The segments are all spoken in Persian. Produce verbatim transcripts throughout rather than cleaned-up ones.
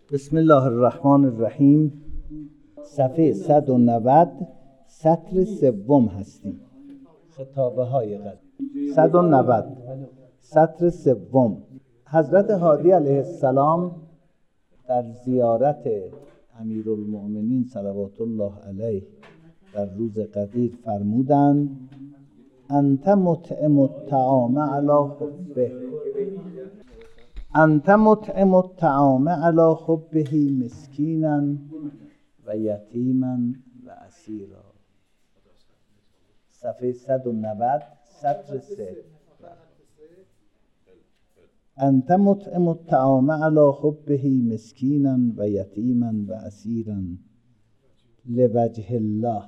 بسم الله الرحمن الرحیم. صفحه صد و نود سطر سوم هستیم. خطابه های قدیم صد و نود سطر سوم. حضرت هادی علیه السلام در زیارت امیرالمؤمنین صلوات الله علیه در روز قدیر فرمودند انت مطعم الطعام علی حبه انت مطعم الطعام علی حبه مسکینا و یتیما و اسیرا. صفحه صد و نود سطر سه. انت مطعم الطعام علی حبه مسکینا و یتیما و اسیرا لوجه الله.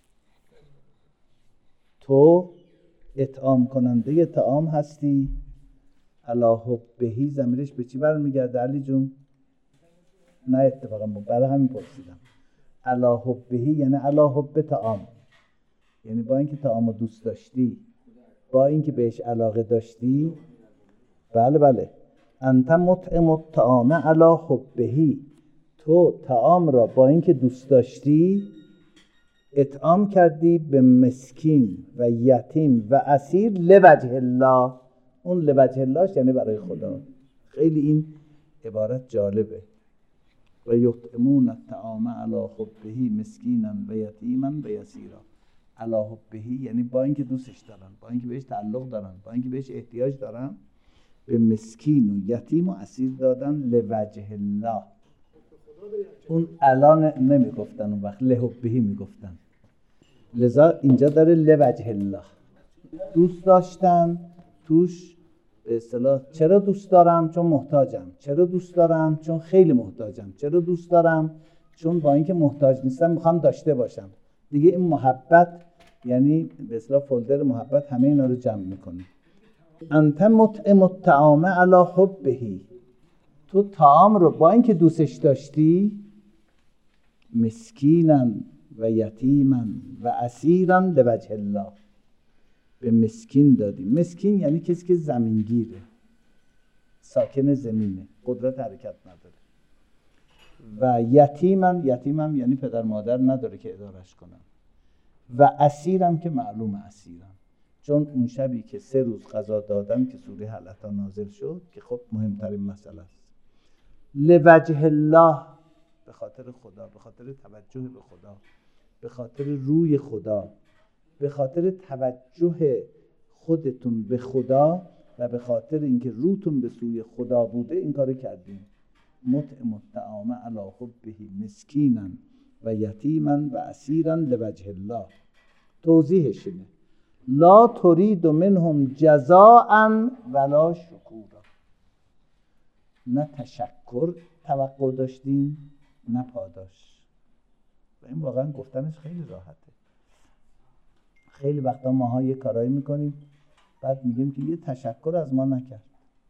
تو اطعام کننده طعام هستی علی حبه. ضمیرش به چی برمیگرده علی جون؟ نه اتفاقا برای همین پرسیدم. علی حبه یعنی علی حب طعام، یعنی با اینکه طعامو دوست داشتی، با اینکه بهش علاقه داشتی. بله بله. انت مطعم الطعام علی حبه، تو طعام را با اینکه دوست داشتی اطعام کردی به مسکین و یتیم و اسیر لوجه الله. اون لوجه اللهش یعنی برای خدا. خیلی این عبارت جالبه. و یطعمون الطعام علی حبه مسکینا و یتیما و اسیرا. علی حبه یعنی با اینکه دوستش دارن، با اینکه بهش تعلق دارن، با اینکه بهش احتیاج دارن، به مسکین و یتیم و اسیر دادن لوجه الله. اون الان نمیگفتن، اون وقت لحبه میگفتن. لذا اینجا داره لوجه الله. دوست داشتن توش به اصطلاح چرا دوست دارم؟ چون محتاجم. چرا دوست دارم؟ چون خیلی محتاجم. چرا دوست دارم؟ چون با اینکه محتاج نیستم میخوام داشته باشم. دیگه این محبت یعنی به اصطلاح فولدر محبت همه اینا رو جمع میکنه. انت مطعم الطعام علی حبه، تو طعام رو با اینکه دوستش داشتی مسکینا و یتیما و اسیرا لوجه الله، به مسکین دادی. مسکین یعنی کسی که زمینگیره، ساکن زمینه، قدرت حرکت نداره. و یتیمم یتیمم یعنی پدر مادر نداره که ادارش کنن. و اسیرم که معلوم اسیرم، چون اون شبی که سه روز قضا دادن که سوره حلقه نازل شد که خب مهمترین مسئله است. لوجه الله، به خاطر خدا، به خاطر توجه به خدا، به خاطر روی خدا، به خاطر توجه خودتون به خدا و به خاطر اینکه روتون به سوی خدا بوده این کارو کردیم. مطعم الطعام علی حبه مسکینا و یتیما و اسیرا لوجه الله. توضیحش اینه لا ترید منهم جزاء ولا شکورا. نه تشکر توقع داشتیم نه پاداش. و این واقعا گفتنش خیلی راحته. خیلی وقتا ماها یه کارایی میکنیم بعد میگیم که یه تشکر از ما نکرد،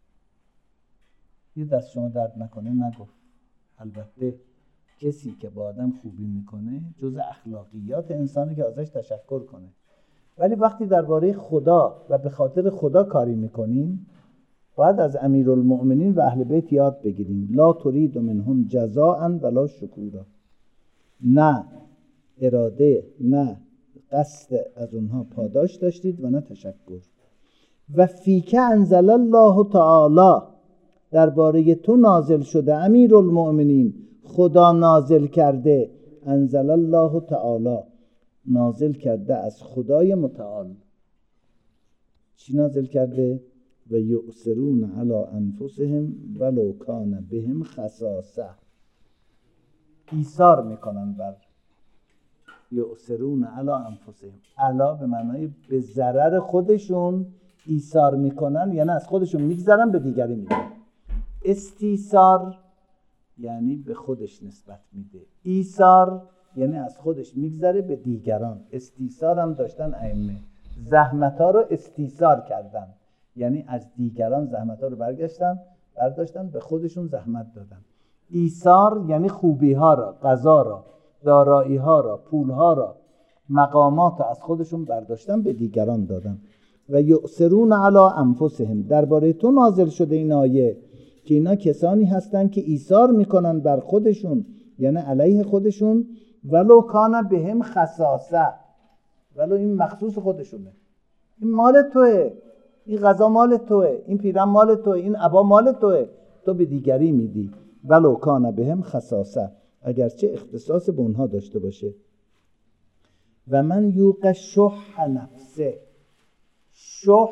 یه دست شما درد نکنه نگفت. البته کسی که با آدم خوبی میکنه جز اخلاقیات انسانی که ازش تشکر کنه، ولی وقتی درباره خدا و به خاطر خدا کاری میکنیم باید از امیرالمؤمنین و اهل بیت یاد بگیریم. لا ترید منهم جزاء ولا شکورا. نه اراده نه قصد از اونها پاداش داشتید و نه تشکر. و فیک انزل الله تعالی، درباره تو نازل شده امیرالمؤمنین، خدا نازل کرده. انزل الله تعالی، نازل کرده از خدای متعال. چی نازل کرده؟ و یؤثرون علی انفسهم ولو کان بهم خصاصه. ایثار میکنن بر یؤثرون علی انفسهم. علا به معنای به ضرر خودشون ایثار میکنن، یعنی از خودشون میگذرن به دیگری میدن. استیثار یعنی به خودش نسبت میده. ایثار یعنی از خودش میگذره به دیگران. استیثار هم داشتن ائمه، زحمت‌ها رو استیثار کردن، یعنی از دیگران زحمت‌ها رو برگشتن برداشتن به خودشون زحمت دادن. ایثار یعنی خوبی‌ها را، قضا را، دارایی‌ها را، پول‌ها را، مقامات را از خودشون برداشتن به دیگران دادن. و یؤثرون علی انفسهم، درباره تو نازل شده این آیه که اینا کسانی هستن که ایثار میکنن بر خودشون، یعنی علیه خودشون، ولو کان بهم خصاصه، ولو این مخصوص خودشونه، این مال توه، این غذا مال توه، این پیرن مال توه، این عبا مال توه، تو به دیگری میدی. ولو کان بهم خصاصه، اگرچه اختصاص به اونها داشته باشه. و من یوق شح نفسه، شح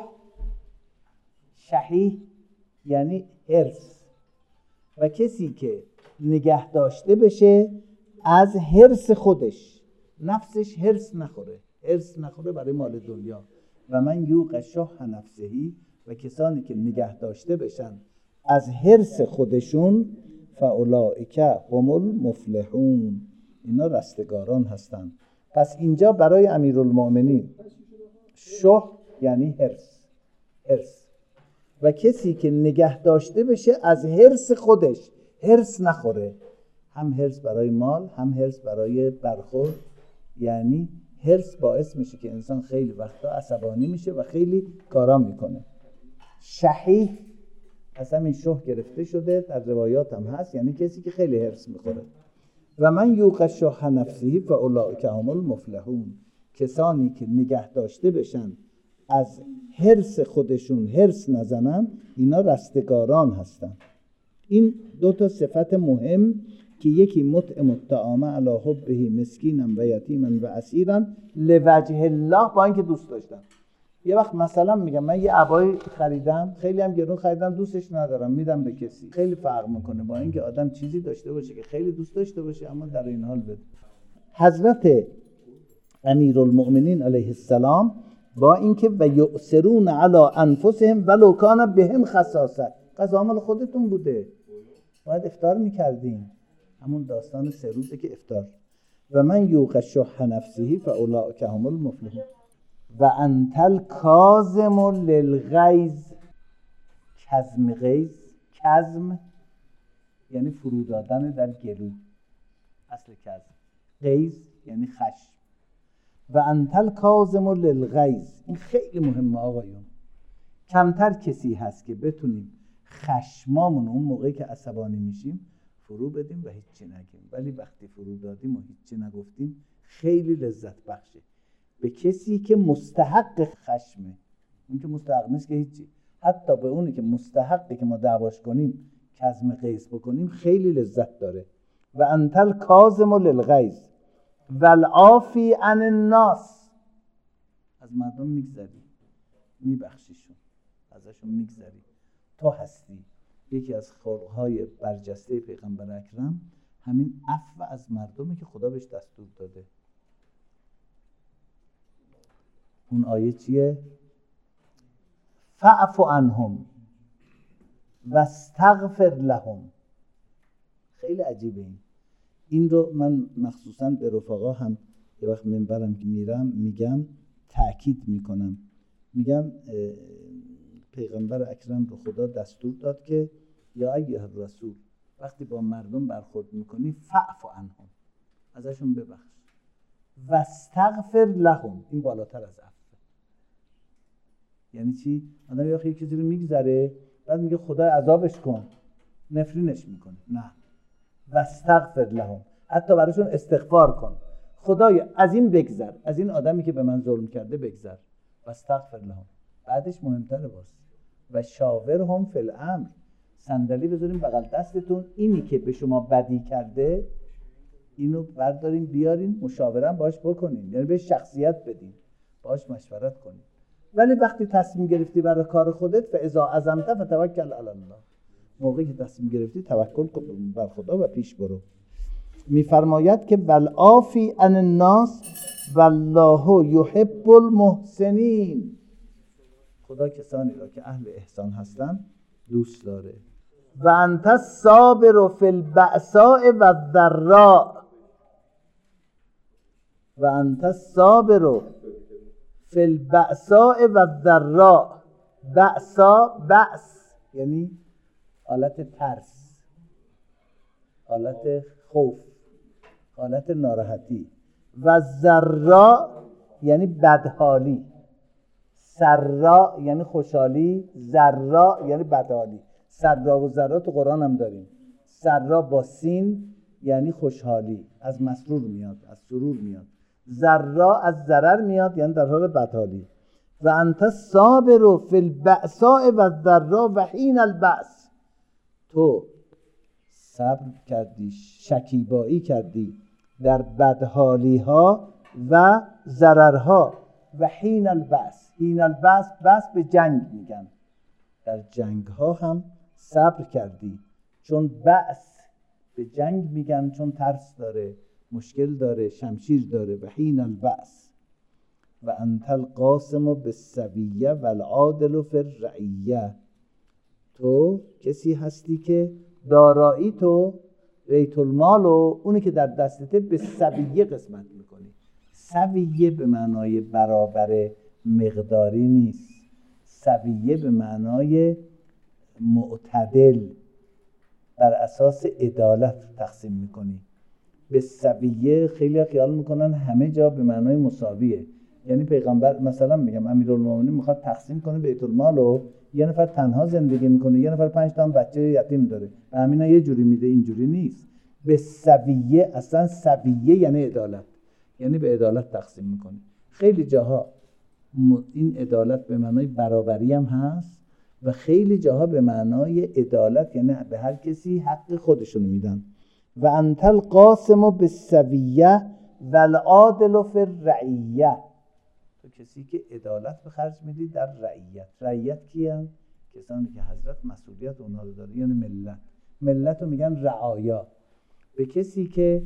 شحیح یعنی حرص، و کسی که نگه داشته بشه از حرص خودش، نفسش حرص نخوره، حرص نخوره برای مال دنیا. و من یوق شح نفسهی، و کسانی که نگه داشته بشن از حرص خودشون، فاولئک هم المفلحون، اینا رستگاران هستن. پس اینجا برای امیرالمؤمنین شح یعنی حرص، حرص، و کسی که نگه داشته بشه از حرص خودش، حرص نخوره، هم حرص برای مال، هم حرص برای برخورد. یعنی حرص باعث میشه که انسان خیلی وقتا عصبانی میشه و خیلی کارا میکنه. شحیح از همین شح گرفته شده، در روایات هم هست، یعنی کسی که خیلی حرص میخوره. و من یوق شح نفسه فاولئک هم المفلحون، کسانی که نگه داشته بشن از حرص خودشون حرص نزنن، اینا رستگاران هستن. این دو تا صفت مهم که یکی مطعم الطعام علی حبه مسکینا و یتیما و اسیرا لوجه الله، با اینکه دوست داشتم. یه وقت مثلا میگم من یه عبای خریدم، خیلی هم گرون خریدم، دوستش ندارم، میدم به کسی، خیلی فرق میکنه با اینکه آدم چیزی داشته باشه که خیلی دوست داشته باشه اما در این حال بده. حضرت امیرالمؤمنین علیه السلام با اینکه و یؤثرون علی انفسهم ولو کان بهم خصاصه، غذا مال خودتون بوده، باید افطار میکردین، همون داستان سه روزه که افطار. و من یوق شح نفسه فاولئک هم المفلحون. و انت الکاظم للغیظ، کظم غیظ، کظم یعنی فرو دادن در گلو، اصل کظم، غیظ یعنی خشم. و انت الکاظم للغیظ، این خیلی مهمه آقایون. کمتر کسی هست که بتونیم خشمامون اون موقعی که عصبانی میشیم فرو بدیم و هیچی نگیم، ولی وقتی فرو دادیم و هیچی نگفتیم خیلی لذت بخشه. به کسی که مستحق خشمه، اون که مستحق نیست که هیچی، حتی به اونی که مستحقه که ما دعواش کنیم کظم غیظ بکنیم خیلی لذت داره. و انت الکاظم للغیظ والعافی عن الناس، از مردم میگذری، میبخشیشون، ازشون میگذری، تو هستی. یکی از خلقهای برجسته پیغمبر اکرم همین عفو از مردمی که خدا بهش دستور داده. اون آیه چیه؟ فاعف عنهم واستغفر لهم. خیلی عجیبه این. این رو من مخصوصا به رفقا هم یه وقت منبرم که میرم میگم، تأکید میکنم، میگم پیغمبر اکرم رو خدا دستور داد که یا ایها الرسول وقتی با مردم برخورد میکنی فاعف عنهم، ازشون ببخش، واستغفر لهم، این بالاتر از عفو. یعنی چی؟ آدم یه چیزی رو میگذره بعد میگه خدا عذابش کن، نفرینش میکنه، نه، واستغفر لهم، حتی براشون استغفار کن، خدای از این بگذر، از این آدمی که به من ظلم کرده بگذر، واستغفر لهم. بعدش مهمتره باز و شاورهم فی الامر، صندلی بذاریم بغل دستتون، اینی که به شما بدی کرده اینو بردارین بیارین مشاوره باش بکنین، یعنی به شخصیت بدین، باش مشورت کنین. ولی وقتی تصمیم گرفتی برای کار خودت، فاذا عزمت فتوکل علی الله، موقعی که تصمیم گرفتی توکل کن بر خدا و پیش برو. میفرماید که والعافی عن الناس والله یحب المحسنین، خدا کسانی را که اهل احسان هستن دوست داره. و انت الصابر فی البأساء و الضراء، و انت الصابر فی البأساء و الضراء. بأسا، بأس یعنی حالت ترس، حالت خوف، حالت ناراحتی. و ضراء یعنی بدحالی، سرا یعنی خوشحالی، ضراء یعنی بدحالی. سرا و ضرا تو قرآن هم داریم. سرا با سین یعنی خوشحالی، از مسرور میاد، از سرور میاد. ضرا از ضرر میاد، یعنی در حال بدحالی. و انت صابر فی البأساء و الضراء و حین البأس، تو صبر کردی، شکیبایی کردی در بدحالی ها و ضررها. و حین البأس، حین البأس، بأس به جنگ میگن، در جنگ ها هم صبر کردی. چون بأس به جنگ میگن، چون ترس داره، مشکل داره، شمشیر داره. و حین البأس و انت القاسم بالسویه و العادل فی الرعیه، تو کسی هستی که دارایی تو بیت المال و اونی که در دستته به سویه قسمت میکنی. سویه به معنای برابر مقداری نیست، سویه به معنای معتدل، بر اساس عدالت تقسیم میکنی. به سویه خیلی خیال میکنن همه جا به معنای مساویه، یعنی پیغمبر مثلا میگم امیرالمومنین میخواد تقسیم کنه بیت المال و یه نفر تنها زندگی میکنه، یه نفر پنج تا بچه یتیم داره، و همینا یه جوری میده، اینجوری نیست. به سویه، اصلا سویه یعنی عدالت، یعنی به عدالت تقسیم میکنی. خیلی جاها این عدالت به معنای برابری هم هست و خیلی جاها به معنای عدالت یعنی به هر کسی حق خودشون میدن. و انت القاسم بالسویه و العادل فی الرعیه، تو کسی که عدالت به خرج میدی در رعیت. رعیت کیان؟ کسانی که حضرت مسئولیت اونها رو داره، یعنی ملت. ملت رو میگن رعایا. به کسی که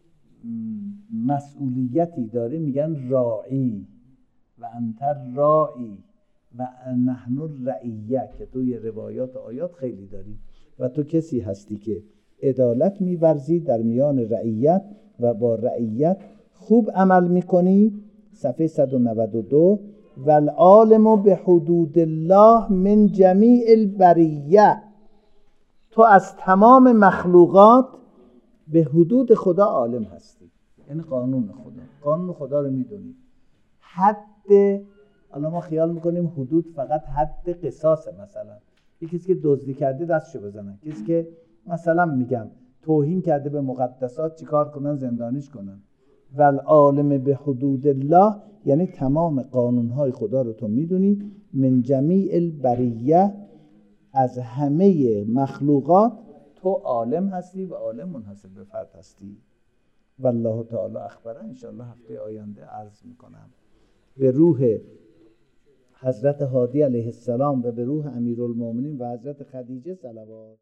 مسئولیتی داره میگن راعی. و انت راعی و نحن الرعیه، که توی روایات آیات خیلی داریم. و تو کسی هستی که عدالت می‌ورزی در میان رعیت و با رعیت خوب عمل میکنی. صفحه صد و نود و دو. و العالم به حدود الله من جمیع البریه، تو از تمام مخلوقات به حدود خدا عالم هستی، یعنی قانون خدا، قانون خدا رو میدونی. حد، حالا ما خیال میکنیم حدود فقط حد قصاصه، مثلا یکی کسی که دزدی کرده دستشو بزنن، کسی که مثلا میگم توهین کرده به مقدسات چیکار کنن؟ زندانیش کنن. و العالم به حدود الله یعنی تمام قانونهای خدا رو تو میدونی. من جمیع البریه، از همه مخلوقات تو عالم هستی و عالم منحصر به فرد هستی. والله تعالی اخبره. انشاءالله هفته آینده عرض میکنم به روح حضرت هادی علیه السلام و به روح امیرالمومنین و حضرت خدیجه صلوات.